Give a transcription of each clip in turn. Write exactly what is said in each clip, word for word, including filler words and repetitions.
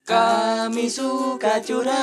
Kami suka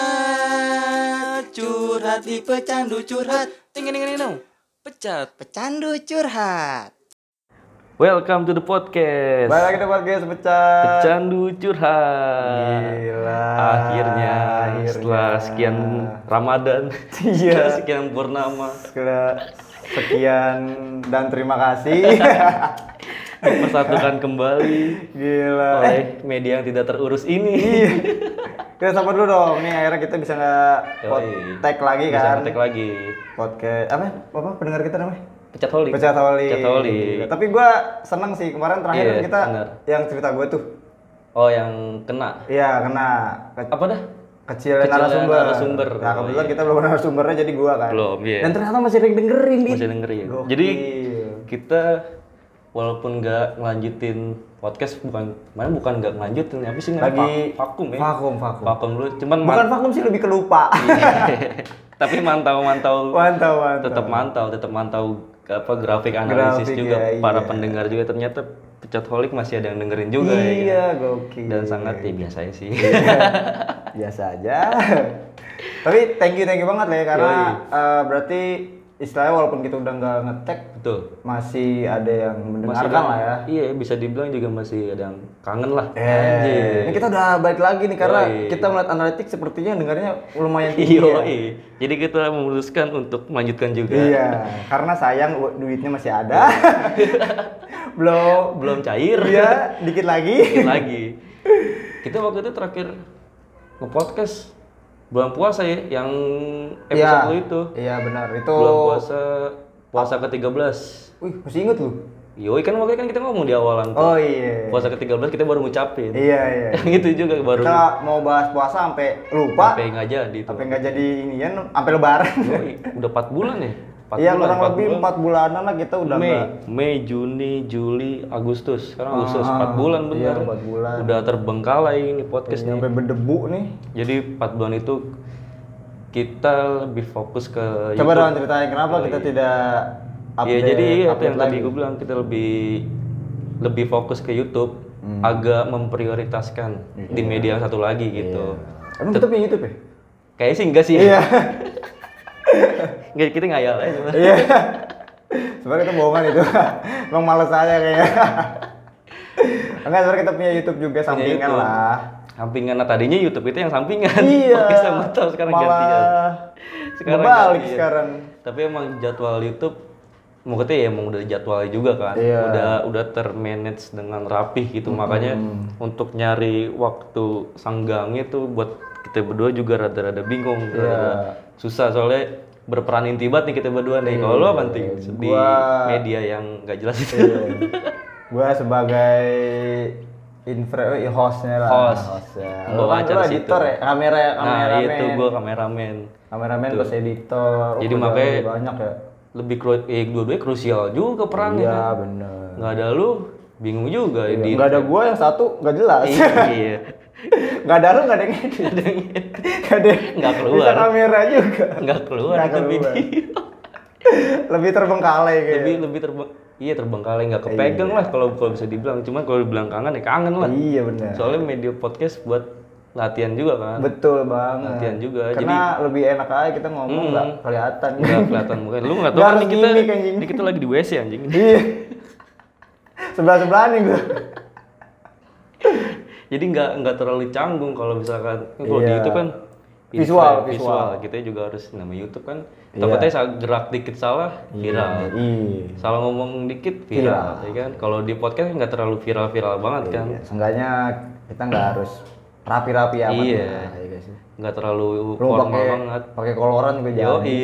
curhat, curhat di pecandu curhat. Ting ting ting ting. Pecat. Pecandu curhat. Welcome to the podcast. Balik lagi di podcast Pecat. Pecandu curhat. Gila. Akhirnya, Akhirnya. setelah sekian Ramadan, Iya. sekian purnama, Sekian, sekian dan terima kasih. dipersatukan kembali Gila. oleh media yang tidak terurus ini. Iya. Kita sapa dulu dong. Nih akhirnya kita bisa nggak Yoi. tag lagi Bisa kan. ngetek lagi. Podcast apa? Apa pendengar kita namanya? Pecat holik. Pecat Holik. Pecat holik. Gila. Tapi gua seneng sih kemarin terakhir Iya, kita benar. yang cerita gue tuh. Oh, yang kena. Iya kena ke- Apa dah? kecil Kecilnya narasumber. narasumber. Nah Oh, kebetulan iya. kita belum narasumbernya jadi gua kan. Belum, iya. Dan ternyata masih ada yang dengerin Dit. Masih dengerin. Gokil. Jadi kita walaupun nggak ngelanjutin podcast, bukan mana bukan nggak ngelanjutin, apa sih namanya? Lagi Va- vakum ya. Vakum, vakum. Vakum dulu, cuman Bukan man- vakum sih, lebih kelupa. tapi mantau-mantau, Mantau, mantau. tetap mantau, tetap mantau apa grafik analisis Grafik, juga, ya, para iya. pendengar juga ternyata Pecat Holik masih ada yang dengerin juga ya. Iya, kan? gokil. Dan sangat ya biasa aja sih. Biasa aja. Tapi thank you, thank you banget lah ya, karena Yoi. eh, berarti istilahnya walaupun kita udah nggak ngetek, Betul. masih ada yang Masih mendengarkan ada- lah ya. Iya, bisa dibilang juga masih ada yang kangen lah. Eh, Anjir. ini kita udah balik lagi nih karena Yoi. kita melihat analitik sepertinya dengarnya lumayan tinggi Iya, ya. jadi kita memutuskan untuk melanjutkan juga. Iya, karena sayang u- duitnya masih ada. Belum Belum cair. Iya, dikit lagi. Dikit lagi. Kita waktu itu terakhir nge-podcast bulan puasa ya, yang episode Iya. lu itu. Iya benar. Itu Bulan puasa puasa ke tiga belas. Wih, masih inget lu? Yoi, kan waktu itu kan kita ngomong di awalan tuh. Oh iya. Puasa ke tiga belas kita baru ngucapin. Iya iya. Yang itu juga baru Kita mau bahas puasa sampai lupa, sampai nggak jadi tuh. sampai nggak jadi inian, sampai lebaran. Yoi, udah empat bulan ya? empat Iya, bulan, kurang empat lebih bulan. empat bulanan lah kita udah Mei, nggak. Mei, Juni, Juli, Agustus. Sekarang Agustus Ah, empat bulan bener. iya, empat bulan. Udah terbengkalai ini podcast nih. Sampai berdebu nih. Jadi empat bulan itu kita lebih fokus ke Coba YouTube. dong ceritain kenapa Oh, kita iya. tidak Iya, update. jadi iya, itu update yang tadi lagi. gue bilang, kita lebih lebih fokus ke YouTube, Hmm. agak memprioritaskan di media yang satu lagi gitu. Iya. Emang kita punya YouTube ya? Kayaknya sih enggak sih. Iya. Nggak, kita ngayal aja. sebenarnya. Iya. Sebenarnya kita bohongan itu. Emang males aja kayaknya. Enggak, sebenarnya kita punya YouTube juga sampingan YouTube. lah. Sampingan, nah tadinya YouTube itu yang sampingan. Iya. Oke, sama tahu sekarang Malah gantian. Sekarang berbalik gantian. sekarang. Tapi emang jadwal YouTube mau kata ya emang udah dijadwalin juga kan. Iya. Udah udah termanage dengan rapih gitu. Makanya untuk nyari waktu sanggangnya tuh buat kita berdua juga rada-rada bingung, Iya. rada susah soalnya berperan inti banget nih kita berdua nih. Kalau lo apa nih di Gua- media yang gak jelas itu? Iya. Gua sebagai infra eh, hostnya lah. Host. Hostnya. Bawa Lu kan acara lu situ. editor ya, kamera Nah kameramen. itu gua kameramen. Kameramen plus editor. Oh, Jadi kerjaan makanya- lu banyak ya. Lebih kru- eh, dua-duanya krusial juga perannya Iya, kan. bener. Nggak ada lu bingung juga Iya, di nggak ada gua yang satu nggak jelas. iya. Nggak ada lu nggak ada yang edit. Nggak ada. Nggak keluar. Bisa kamera juga. Nggak keluar Nggak itu keluar. video. Lebih terbengkalai kayak. lebih lebih terbang iya terbengkalai, nggak kepegang Iya. lah kalau kalau bisa dibilang. Cuman kalau dibilang kangen ya kangen lah. Iya benar. Soalnya media podcast buat latihan juga kan. Betul banget. Latihan juga, Karena lebih enak aja kita ngomong nggak Hmm. kelihatan. Nggak kelihatan mukanya. Lu nggak tahu Nggak kan harus nih kita gimmick, anjing. ini kita lagi di W C anjing. Iya. Sebelah sebelah nih gua. Jadi nggak nggak terlalu canggung kalau misalkan kan kalau di Iya. YouTube kan Visual, infra- visual. Kita juga harus nama YouTube kan. Iya. Takutnya saat gerak dikit salah viral. Iya. Salah ngomong dikit viral, Viral. ya kan? Kalau di podcast kan nggak terlalu viral-viral banget kan? Iya. Seenggaknya kita nggak harus rapi-rapi amat. Iya. lah, ya guys. Nggak terlalu Lu formal pakai banget. pakai koloran juga jangan. Yoi.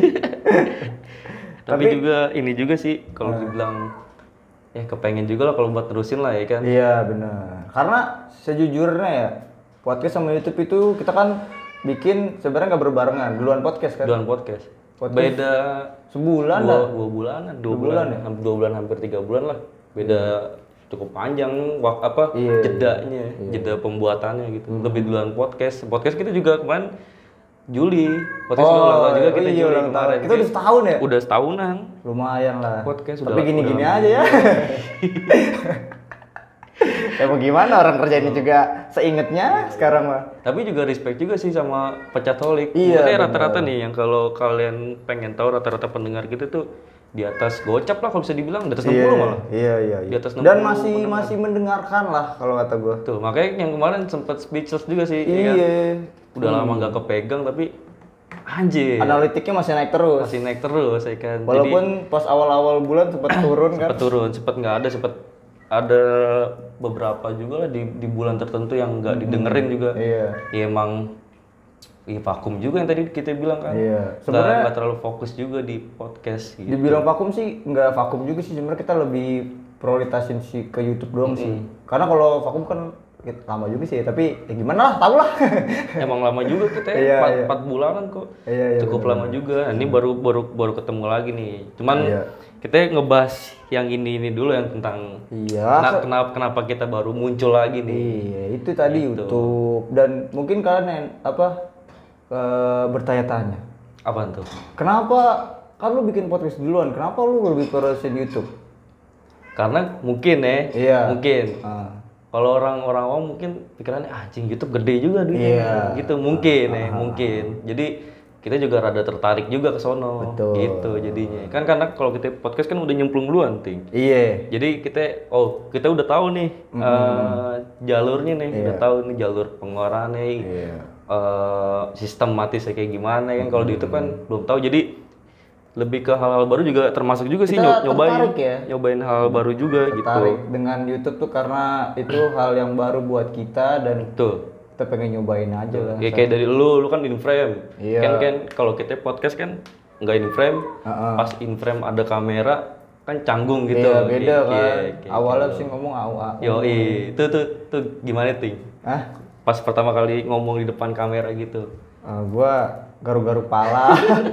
Tapi Tapi- juga ini juga sih kalau dibilang ya kepengen juga lah kalau buat terusin lah ya kan. Iya benar. Karena sejujurnya ya podcast sama YouTube itu kita kan bikin sebenarnya nggak berbarengan. Duluan podcast kan. Duluan podcast. Podcast Beda Sebulan dua, lah. dua bulanan, dua, Dua bulan, bulan ya? hampir dua bulan hampir tiga bulan lah. Beda cukup panjang wak apa Iya. jedanya, jeda pembuatannya gitu. Lebih duluan podcast. Podcast kita juga kemarin Juli. Podcast Oh, ulang tahun juga oh kita iya, Juli ulang tahun. kemarin. Kita udah setahun ya? Udah setahunan. Lumayan lah. Podcast Tapi udah- gini-gini udah- aja ya. Ya mau gimana orang kerjainnya juga seingetnya sekarang mah. Tapi juga respect juga sih sama Pecatolik. Iya, Maksudnya benar. rata-rata nih yang kalau kalian pengen tahu rata-rata pendengar gitu tuh di atas gocap lah kalau bisa dibilang, di atas enam puluh malah. Iya iya iya. Di atas enam puluh Dan masih pendengar. masih mendengarkan lah kalau kata gua. Tuh, makanya yang kemarin sempat speechless juga sih. ya kan? Iya. Udah lama nggak kepegang tapi anjir. Analitiknya masih naik terus. Masih naik terus ya kan. Walaupun pas awal-awal bulan sempat turun kan. Sempat turun, sempat nggak ada, sempat ada beberapa juga lah di di bulan tertentu yang nggak didengerin juga. Iya. Ya emang ya vakum juga yang tadi kita bilang kan. Iya. Nggak- Sebenarnya nggak terlalu fokus juga di podcast gitu. dibilang vakum sih nggak vakum juga sih, sebenarnya kita lebih prioritasin sih ke YouTube doang sih. Karena kalau vakum kan kita lama juga sih, tapi ya gimana lah, tau lah. Emang lama juga kita Iya, ya, iya. empat bulanan kok. Iya, iya, Cukup benar. lama juga. Nah, ini baru baru baru ketemu lagi nih. Cuman Iya. kita ngebahas yang ini ini dulu yang tentang Iya. kena- kenapa kenapa kita baru muncul lagi nih. Iya, itu tadi YouTube. Dan mungkin kalian yang apa eh, bertanya-tanya, Apaan tuh? kenapa kan lu bikin podcast duluan, kenapa lu lebih prioritasin YouTube? Karena mungkin ya, Iya. mungkin. Ah. Kalau orang-orang awam mungkin pikirannya ah, anjing YouTube gede juga Iya. duitnya. Gitu mungkin ya, mungkin. Jadi kita juga rada tertarik juga ke sono. Betul. Gitu jadinya. Kan karena kalau kita podcast kan udah nyemplung duluan, Ting. Iya. Jadi kita oh, kita udah tahu nih eh, jalurnya nih, udah tahu nih jalur pengeluarannya. Iya. eh, sistematisnya kayak gimana kan. Kalau di YouTube kan belum tahu. Jadi lebih ke hal-hal baru juga termasuk juga sih Kita nyo- nyobain tertarik ya. nyobain hal baru juga Tertarik gitu. dengan YouTube tuh karena itu hal yang baru buat kita dan Tuh. kita pengen nyobain aja lah. Ya kayak dari lu, lu kan in frame. Iya. Kan kan kalau kita podcast kan nggak in frame. Heeh. Pas in frame ada kamera kan canggung gitu. Iya, beda Iya, kan. iya, kayak Awalnya gitu. sih ngomong A U A. Yo, itu tuh tuh gimana ting? Hah? Pas pertama kali ngomong di depan kamera gitu. Eh, gua garu-garu pala.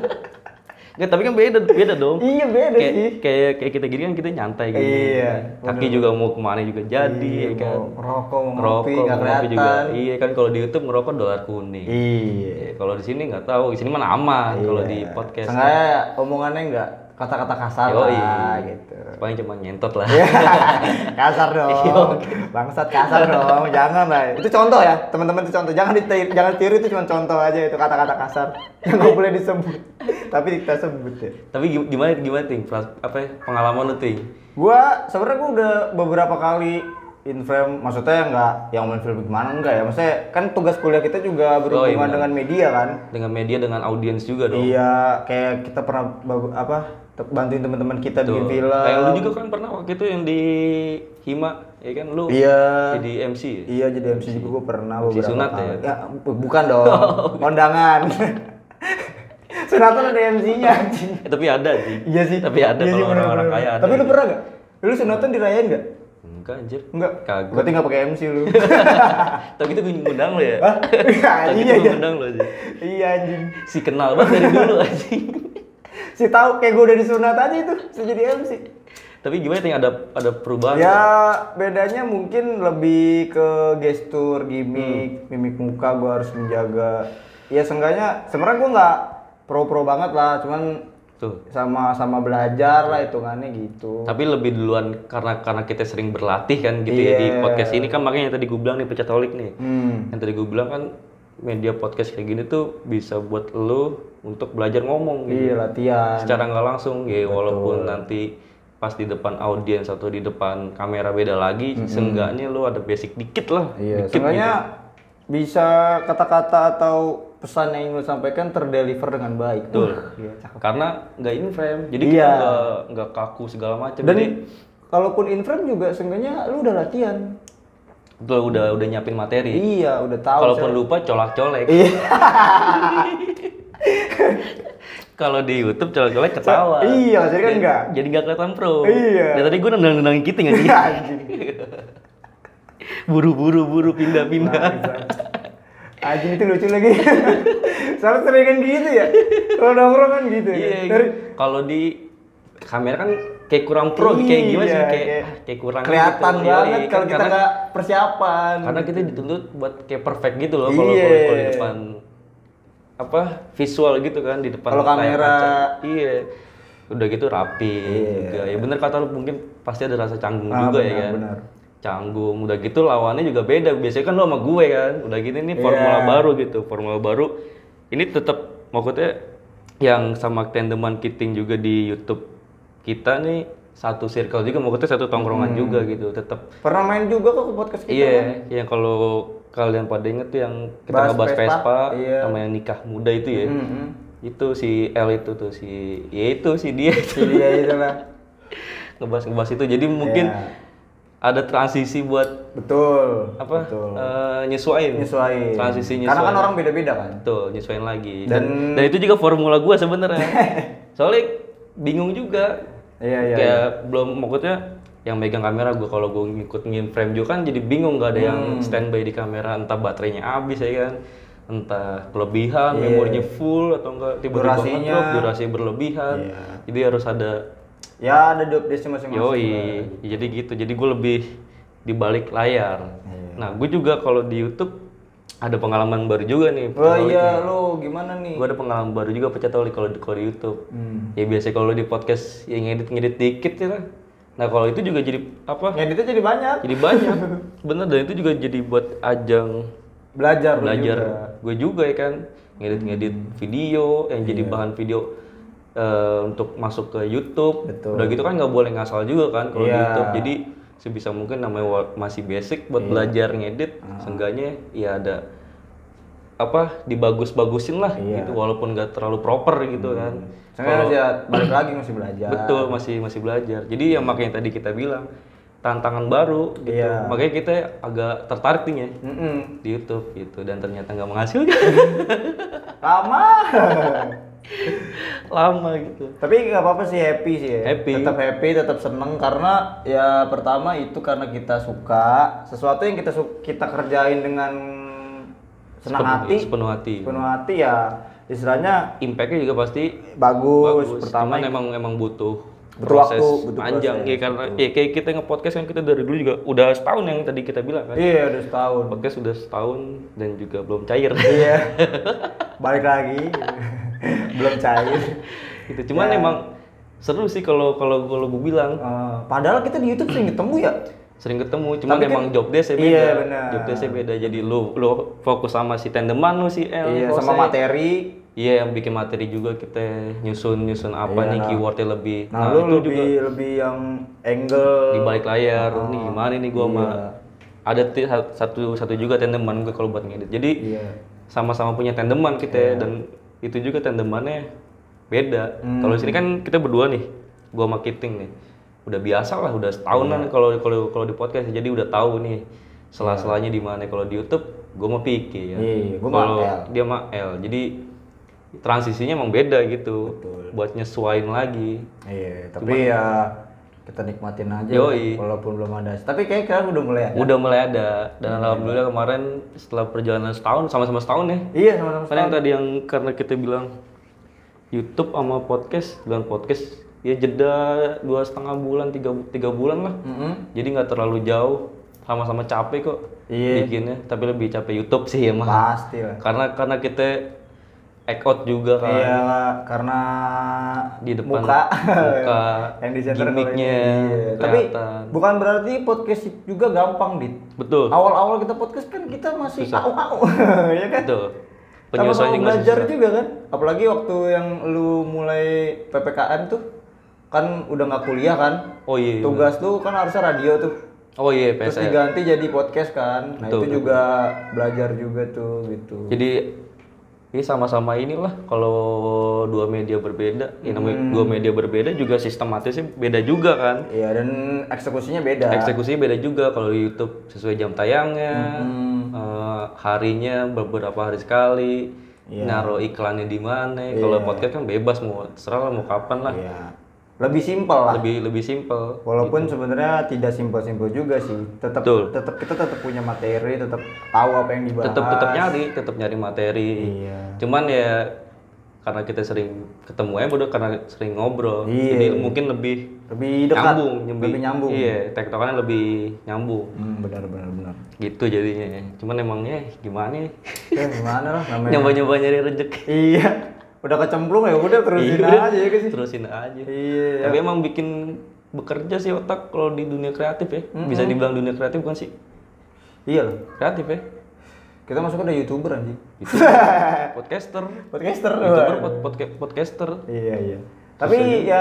Nggak, tapi kan beda beda dong. Iya, beda kayak, sih. Kayak kayak kita gini kan kita nyantai gini. Iya, Kaki juga mau kemana juga jadi Iya, ya kan. mau ngerokok, mau Ngerokok, ngopi, nggak mau ngopi juga. kelihatan. Iya kan kalau di YouTube ngerokok dolar kuning. Iya. Ya, kalau di sini nggak tahu, di sini mana aman kalau di podcast. Sengaja omongannya enggak kata-kata kasar Yoi. lah gitu. Paling cuma nyentot lah. Kasar dong. Bangsat kasar dong. Jangan lah. Itu contoh ya, teman-teman itu contoh. Jangan ditiru, jangan tiru, itu cuma contoh aja itu kata-kata kasar. Yang nggak boleh disebut. Tapi kita sebut ya. Tapi gim- gimana gimana ting? Pras- Apa ya, pengalaman lu ting? Gua sebenarnya gua udah beberapa kali in frame, maksudnya nggak yang main film gimana enggak ya. Maksudnya kan tugas kuliah kita juga berhubungan benar. dengan media kan. Dengan media, dengan audiens juga dong. Iya, kayak kita pernah ba- apa te- bantuin teman-teman kita bikin Tuh. film. Kayak lu juga kan pernah waktu itu yang di Hima, ya kan lu Iya. jadi M C ya? Iya, jadi M C juga gue pernah M C beberapa sunat kali. ya? bu- bukan dong, kondangan. Sunatan ada M C-nya anjing. Eh, tapi ada sih. Iya sih. Tapi ada Iya sih, kalau orang-orang bener-bener. kaya ada. Tapi lu pernah gak? Lu sunatan dirayain gak? Enggak anjir. Enggak. Kagak. Berarti gak pakai M C lu. Tapi itu gue ngundang lo ya. Hah? Tapi Iya, itu gue iya. ngundang lo aja. Iya anjing. Si kenal banget dari dulu anjing. Si tahu kayak gue udah disunat aja itu, saya jadi M C. Tapi gimana ting ada ada perubahan? Ya bedanya mungkin lebih ke gestur, gimmick, Hmm. mimik muka gue harus menjaga. Ya seenggaknya sebenarnya gue nggak pro-pro banget lah, cuman Tuh. sama-sama belajar lah hitungannya gitu. Tapi lebih duluan karena karena kita sering berlatih kan gitu ya di Iya. podcast ini kan, makanya yang tadi gue bilang nih Pecatolik nih. Hmm. Yang tadi gue bilang kan media podcast kayak gini tuh bisa buat lo untuk belajar ngomong gitu. Iya latihan. Secara nggak langsung ya, walaupun nanti pas di depan audiens atau di depan kamera beda lagi, seenggaknya lo ada basic dikit lah. Iya, dikit seenggaknya gitu. bisa kata-kata atau pesan yang ingin lo sampaikan terdeliver dengan baik. Betul. Uh, iya, cakep. Karena nggak in frame, jadi Iya. kita nggak nggak kaku segala macam. Dan Jadi kalaupun in frame juga seenggaknya lu udah latihan. betul, udah udah nyiapin materi. Iya, udah tahu. Kalaupun saya- lupa colak-colek. Iya. Kalau di YouTube colak-colek ketawa. Iya, jadi kan Jadi- enggak. Jadi nggak kelihatan pro. Iya. Ya tadi gue nendang-nendangin kita nggak sih? Iya, anjing. Buru-buru buru pindah-pindah. Anjing itu lucu lagi. Soalnya sering kan gitu ya. Kalau nongkrong kan gitu ya. Iya. Dari Kalau di kamera kan kayak kurang pro, kayak gimana sih? Iya, Kayak kayak kayak kurang kelihatan gitu. banget Yoi, kalau kan kita karena- nggak persiapan. Karena kita dituntut buat kayak perfect gitu loh kalau Iya. kalau kalau di depan apa visual gitu kan di depan Kalau layar kamera. kaca. Iya. Udah gitu rapi Iya. juga. Ya bener kata lu, mungkin pasti ada rasa canggung Ah, juga benar, ya kan. benar. canggung, udah gitu lawannya juga beda. Biasanya kan lu sama gue kan, udah gitu ini formula Iya. baru gitu, formula baru. Ini tetap maksudnya yang sama tandeman Kiting juga di YouTube kita nih satu circle juga, maksudnya satu tongkrongan juga gitu, tetap. Pernah main juga kok ke podcast kita. Iya, kan? yang kalau kalian pada inget tuh yang kita Bahas ngebahas Vespa, Vespa, iya. sama yang nikah muda itu ya. Mm-mm. Itu si L itu tuh si ya itu si dia Si dia itu lah. ngebahas ngebahas itu. Jadi mungkin Iya. ada transisi buat Betul. apa? Betul. eh, nyesuain. Nyesuain. Transisi Karena kan nyesuain. orang beda-beda kan. Betul, nyesuain lagi. Dan, Dan- dan itu juga formula gua sebenarnya. Soalnya bingung juga. Iya iya. Kayak iya. belum maksudnya yang megang kamera gua, kalau gua ngikut nge-frame juga kan jadi bingung, nggak ada yang Hmm. standby di kamera, entah baterainya habis ya kan, entah kelebihan, Iya. memorinya full atau enggak tiba-tiba Durasinya. ngedrop, durasi berlebihan. Iya. Jadi harus ada Ya ada job desk masing-masing. yoi. lah. Jadi gitu. Jadi gue lebih di balik layar. Iya. Nah, gue juga kalau di YouTube ada pengalaman baru juga nih. Wah iya lo gimana nih? Gue ada pengalaman baru juga pecah toli kalau di, kalau di YouTube. Hmm. Ya biasa kalau di podcast yang ngedit-ngedit dikit ya kan. Nah, kalau itu juga jadi apa? Ngeditnya jadi banyak. Jadi banyak. Bener, dan itu juga jadi buat ajang Belajar lo belajar juga. gue juga ya kan, ngedit-ngedit video yang jadi Iya. bahan video eh, untuk masuk ke YouTube. Betul. Udah gitu kan nggak boleh ngasal juga kan kalau di Iya. YouTube. Jadi sebisa mungkin namanya wa- masih basic buat belajar ngedit, Ah. seenggaknya ya ada apa dibagus-bagusin lah Iya. gitu, walaupun nggak terlalu proper gitu kan. Soalnya masih ya, balik lagi masih belajar. Betul, masih masih belajar. Jadi ya makanya tadi kita bilang tantangan baru gitu. Iya. Makanya kita agak tertarik nih ya Mm-mm. di YouTube gitu, dan ternyata nggak menghasilkan. Lama. Lama gitu. Tapi nggak apa-apa sih, happy sih ya. Happy. Tetap happy, tetap seneng karena ya pertama itu karena kita suka sesuatu yang kita su- kita kerjain dengan senang Sepenuh- hati, sepenuh hati. sepenuh hati ya istilahnya Impact-nya juga pasti bagus. bagus. Pertama Cuman emang emang butuh Butuh proses waktu, butuh panjang proses, ya, karena ya kayak kita nge-podcast kan kita dari dulu juga udah setahun yang tadi kita bilang kan. iya udah setahun. Podcast udah setahun dan juga belum cair. Iya. Balik lagi. Belum cair. Gitu. Cuman Ya. emang seru sih kalau kalau kalau gue bilang. Eh, padahal kita di YouTube sering ketemu ya. Sering ketemu, cuman Tapi kan- emang job desk-nya beda. Iya, benar. Job desk-nya beda. Jadi lu lu fokus sama si tandeman lu si L. Iya, Jose. sama materi. Iya, yang bikin materi juga kita nyusun-nyusun apa Iya, nih nah. keywordnya lebih. Nah, lu itu lebih juga lebih yang angle di balik layar. Nih gimana nih gua sama Iya. ada ti- satu satu juga tandeman gue kalau buat ngedit. Jadi Iya. sama-sama punya tandeman kita dan itu juga tandemannya beda. Hmm. Kalau di sini kan kita berdua nih, gua sama Kiting nih. Udah biasa lah, udah setahunan Iya. kalau kalau kalau di podcast, jadi udah tahu nih sela-selanya di mana. Kalau di YouTube gua mau Piki ya. Iya, gua sama Kalau L. dia sama L. Jadi transisinya emang beda gitu. Betul. Buat nyesuain lagi. Iya, tapi ya kita nikmatin aja Yoi. walaupun belum ada. Tapi kayak sekarang udah mulai ada. Udah mulai ada, dan alhamdulillah kemarin setelah perjalanan setahun, sama-sama setahun ya. Iya, sama-sama. Karena yang tadi yang karena kita bilang YouTube sama podcast, bilang podcast ya jeda dua setengah bulan, tiga tiga bulan lah. Mm-mm. Jadi nggak terlalu jauh, sama-sama capek kok Iya. bikinnya. Tapi lebih capek YouTube sih emang. Pasti lah. Karena karena kita act out juga kan. Iya, karena Di depan muka, muka, yang di center kalau gimmicknya ini. Iya. Tapi kelihatan. bukan berarti podcast juga gampang, Dit. Betul. Awal-awal kita podcast kan kita masih Susah. au-au, ya kan? Betul. Sama-sama Penyesuaian juga belajar susah. juga kan, apalagi waktu yang lu mulai P P K M tuh kan udah nggak kuliah kan, Oh iya. iya, tugas tuh kan harusnya radio tuh, bener. Oh iya, terus P S N. diganti jadi podcast kan, nah Betul, itu betul. juga belajar juga tuh gitu. Jadi ini sama-sama inilah, kalau dua media berbeda, ya namanya Hmm. dua media berbeda juga sistematisnya beda juga kan. Iya, dan eksekusinya beda. Eksekusinya beda juga. Kalau di YouTube sesuai jam tayangnya, Hmm. eh, harinya beberapa hari sekali, Iya. naruh iklannya di mana. Kalau Iya. podcast kan bebas, mau terserah lah mau kapan lah. Iya. Lebih simpel lah. Lebih lebih simpel. Walaupun sebenarnya tidak simpel-simpel juga sih. Tetap Betul. tetap kita tetap punya materi, tetap tahu apa yang dibahas. Tetap tetap nyari, tetap nyari materi. Iya. Cuman ya karena kita sering ketemu ya, bodoh karena sering ngobrol. Iya. Jadi mungkin lebih Lebih dekat, nyambung, lebih nyambung. Iya, tektokannya lebih nyambung. Hmm, benar benar benar. Gitu jadinya. Cuman emangnya gimana ya? Ya gimana lah namanya. Nyoba-nyoba nyari rezeki. Iya. Udah kecemplung ya udah terusin Iya, aja ya guys. Terusin aja. Iya. Tapi emang bikin bekerja sih otak kalau di dunia kreatif ya. Bisa dibilang dunia kreatif bukan sih? Iya loh. Kreatif ya. Kita masuk udah YouTuber anjing. Gitu. Podcaster. Podcaster. YouTuber pod, podca- podcaster. Iya, iya. Tapi ya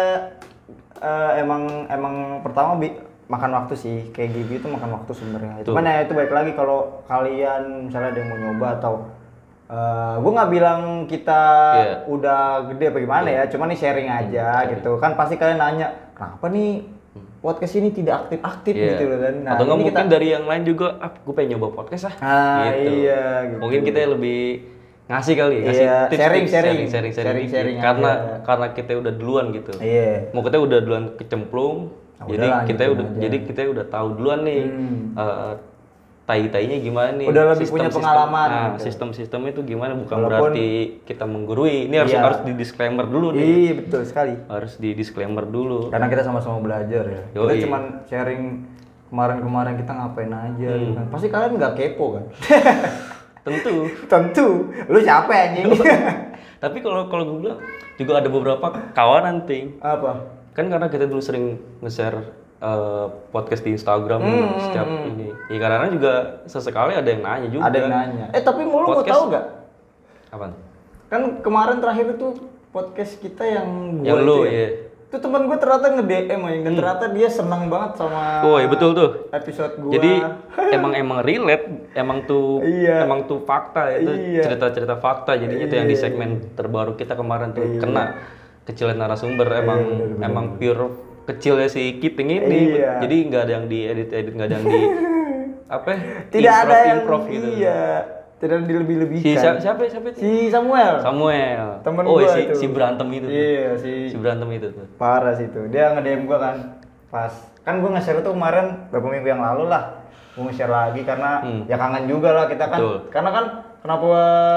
eh, emang emang pertama bi makan waktu sih. Kayak Gibi itu makan waktu sebenarnya. Cuman ya itu baik lagi kalau kalian misalnya ada yang mau nyoba atau uh, gue nggak bilang kita Yeah. udah gede apa gimana Yeah. ya, cuman nih sharing aja sharing. gitu. Kan pasti kalian nanya, kenapa nih podcast ini tidak aktif-aktif Iya. gitu loh kan. Nah, Atau nggak ini mungkin kita- dari yang lain juga, ah gue pengen nyoba podcast ah. Ah, gitu. iya, gitu. Mungkin kita lebih ngasih kali, ngasih Iya, tips, sharing, tips, sharing. sharing, sharing, Sharing, dikit. sharing karena aja. karena kita udah duluan gitu. Iya. Mau kita udah duluan kecemplung, Nah, jadi udah kita lanjutin udah aja. jadi kita udah tahu duluan nih. Hmm. eh, tai-tainya gimana nih? Udah lebih punya pengalaman Nah, gitu. sistem-sistemnya itu gimana? Bukan Walaupun- berarti kita menggurui. Ini harus Iya. harus di disclaimer dulu nih. Iya, betul sekali. Harus di disclaimer dulu. Karena kita sama-sama belajar ya. Kita Yoi. cuman sharing kemarin-kemarin kita ngapain aja gitu Hmm. kan. Pasti kalian nggak kepo kan? Tentu. Tentu. Lu siapa anjing? Tapi kalau kalau gue bilang juga ada beberapa kawanan ting. Apa? Kan karena kita dulu sering nge-share eh, podcast di Instagram Hmm, setiap hmm. ini. Ya karena juga sesekali ada yang nanya juga. Ada yang nanya. Eh tapi mau lu mau Podcast- tahu nggak? Apaan? Kan kemarin terakhir itu podcast kita yang gua Yang itu lu, ya. iya. Itu teman gue ternyata nge-D M anjing dan ternyata dia senang banget sama Oh iya betul tuh. episode gua. Jadi emang emang relate, emang tuh Iya. emang tuh fakta itu Iya. cerita-cerita fakta. Jadinya itu yang di Iya. segmen terbaru kita kemarin tuh Iya. kena kecilan narasumber emang Iya, bener, bener, emang pure kecilnya si Kiting ini. Iya. Jadi nggak ada yang diedit-edit, nggak ada yang di apa? ya, tidak ada yang improv gitu. iya, tidak ada dilebih-lebihkan. Si siapa siapa siapa itu? Si Samuel. Samuel. Temen oh gua si itu. si berantem itu. tuh. Iya, si Si berantem itu tuh. parah sih itu. Dia nge-D M gua kan pas kan gua nge-share tuh kemarin beberapa minggu yang lalu lah. Gua nge-share lagi karena Hmm. ya kangen juga lah kita kan. Betul. Karena kan kenapa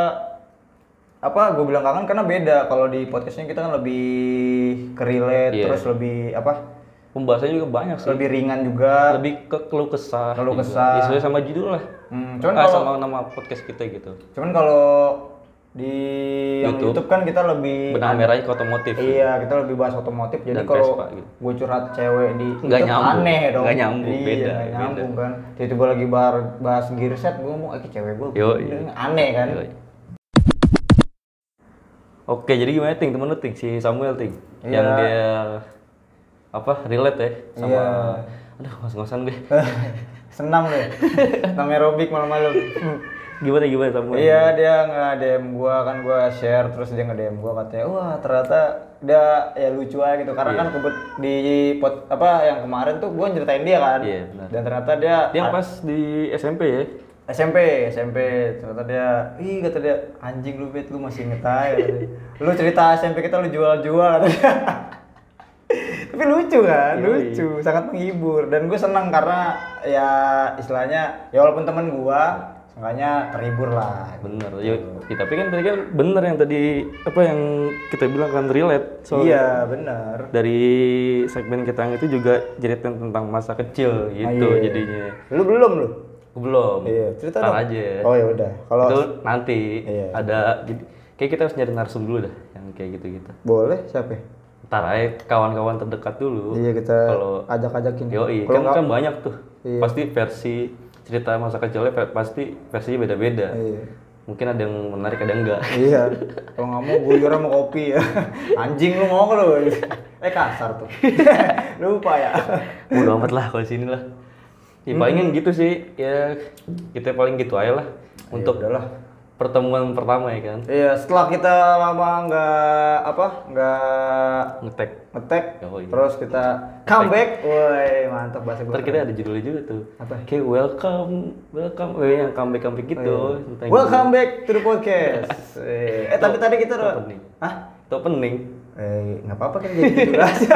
apa gue bilang kangen karena beda kalau di podcastnya kita kan lebih ke relate Iya. terus lebih apa Pembahasannya juga banyak sih. lebih ringan juga. Lebih ke keluh kesah. Keluh juga. kesah. Ya, sesuai sama judul lah. Hmm, cuman Ah, kalau sama nama podcast kita gitu. cuman kalau di yang YouTube. YouTube kan kita lebih Benang merahnya ke otomotif. iya kita lebih bahas otomotif jadi Dan kalau Vespa gitu. gue curhat cewek di Nggak YouTube nyambung. aneh dong Nggak nyambung, iya, beda, nggak beda. nyambung kan tiba-tiba lagi bar, bahas gear set gue ngomong eh cewek gue Yoi. aneh kan Yoi. Oke, jadi gimana Ting? Temen lu Ting? Si Samuel Ting? Iya. Yang dia apa? Relate ya sama Iya. aduh, ngos-ngosan gue. senam deh senam aerobik malam-malam Gimana gimana Samuel? iya dia nge-D M gua kan gua share terus dia nge-D M gua katanya wah ternyata dia ya lucu aja gitu karena Iya. kan kebet di pot apa yang kemarin tuh gua nyeritain dia kan Iya, benar. dan ternyata dia Dia yang pas di S M P ya? S M P, S M P ternyata dia, ih kata dia anjing lu bet lu masih inget aja katanya. Lu cerita S M P kita lu jual-jual kata dia. Tapi lucu kan, Yoi. lucu, sangat menghibur dan gue senang karena ya istilahnya ya walaupun temen gua, seenggaknya terhibur lah. Bener. Ya, ya, tapi kan tadi kan bener yang tadi apa yang kita bilang kan relate. Soalnya Iya benar. dari segmen kita yang itu juga cerita tentang masa kecil gitu Ah, iya. jadinya. Lu belum lu? Belum. Iya, cerita Ntar dong. aja. Oh ya udah. Kalau Itu nanti Iya. ada jadi kayak kita harus nyari narsum dulu dah yang kayak gitu-gitu. boleh siapa? ya? Ntar aja kawan-kawan terdekat dulu. Iya kita Kalau ajak-ajakin. yoi, Kalau kan, nggak- kan banyak tuh. Iya. Pasti versi cerita masa kecilnya ve- pasti versinya beda-beda. Iya. Mungkin ada yang menarik, ada yang enggak. Iya, kalau nggak mau guyur sama kopi ya. Anjing lu mau nggak lu? Eh kasar tuh. Lupa ya. Bodo amat lah kalau sini lah. Ya palingan gitu sih. Ya kita paling gitu aja lah untuk udahlah. pertemuan pertama ya kan. Iya, setelah kita lama nggak apa nggak Ngetek. ngetek, Oh, iya. terus kita comeback, woi mantap bahasa gue. Ntar kita ada judulnya juga tuh. Apa? Kayak welcome, welcome, eh, yang comeback comeback gitu. Tentang Welcome back to the podcast. eh, eh tapi tadi kita Itu udah, opening. hah? Itu opening. Eh nggak apa-apa kan jadi gitu aja.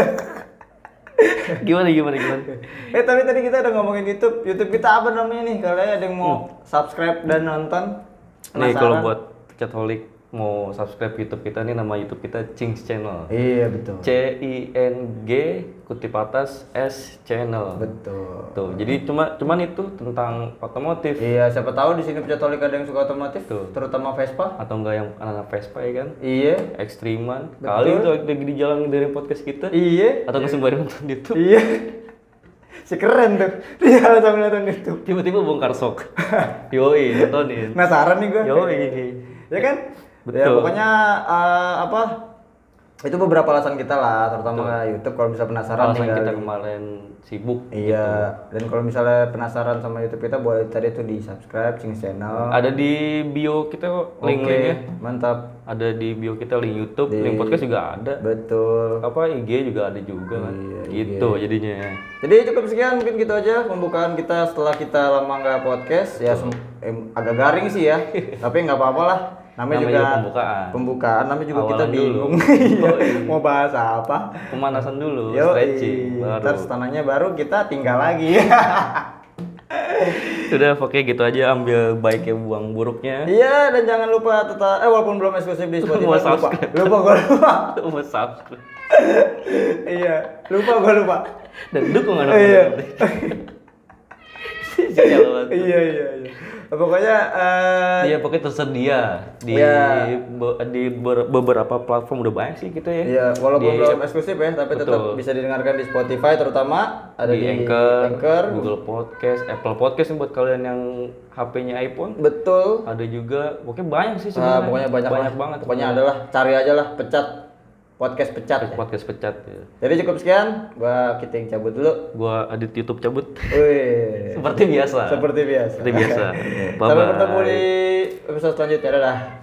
Gimana gimana gimana? Eh tapi tadi kita udah ngomongin YouTube. YouTube kita apa namanya nih? Kalau ada yang mau subscribe dan nonton. Nih kalau penasaran? buat Catholic mau subscribe YouTube kita nih, nama YouTube kita Cings Channel. Iya betul. C I N G kutip atas S Channel. Betul. Tuh, jadi cuma cuman itu tentang otomotif Iya, siapa tahu di sini Pecatolik ada yang suka otomotif, Tuh. terutama Vespa. atau enggak yang anak-anak Vespa ya kan? Iya. Ekstriman. Betul. Kali itu lagi di jalan dari podcast kita. Iya. Atau nggak sembari nonton YouTube. Iya. Si keren tuh. Dia sambil nonton itu. Tiba-tiba bongkar sok. Yoi, nontonin. Penasaran nih gue. Yoi. Ya kan? Betul. Ya pokoknya eh, apa? Itu beberapa alasan kita lah, terutama YouTube kalau bisa penasaran Alasan tinggal kita di- kemarin sibuk. Iya, dan kalau misalnya penasaran sama YouTube kita boleh tadi tuh di subscribe Cings Channel. Ada di bio kita kok link-linknya. Mantap. Ada di bio kita link YouTube, Di- link podcast juga ada. Betul. Apa I G juga ada juga kan. Iya, Gitu jadinya. Jadi cukup sekian mungkin gitu aja pembukaan kita setelah kita lama nggak podcast ya sem- em, agak garing sih ya tapi nggak apa-apa lah namanya, Namanya juga juga pembukaan. pembukaan namanya juga kita Awalan bingung dulu. Iya, Oh, iya. mau bahas apa Pemanasan dulu, Yo, stretching baru. ntar setanahnya baru kita tinggal lagi Udah pokoknya gitu aja, ambil baiknya buang buruknya. iya dan jangan lupa tetap eh walaupun belum eksklusif di Spotify Mau lupa subscribe. lupa gue lupa Mau subscribe iya lupa gue lupa dan dukung anak Iya. Sial banget. iya iya iya pokoknya eh, Iya pokoknya tersedia di Iya. be- di ber- beberapa platform udah banyak sih kita ya. Iya, walaupun Di- belum eksklusif ya, tapi tetap Betul. bisa didengarkan di Spotify terutama ada di, di, Anchor, Anchor. Google Podcast, Apple Podcast nih buat kalian yang H P-nya iPhone. Betul. Ada juga, pokoknya banyak sih Nah, sebenarnya. pokoknya banyak, banyak lah. banget. Pokoknya adalah cari aja lah pecat podcast pecat. Ya. Podcast pecat ya. Jadi cukup sekian, gua Kiting cabut dulu. Gua Adit YouTube cabut. Wih. Seperti biasa. Seperti biasa. Seperti biasa. Sampai Bye-bye. bertemu di episode selanjutnya. Dadah.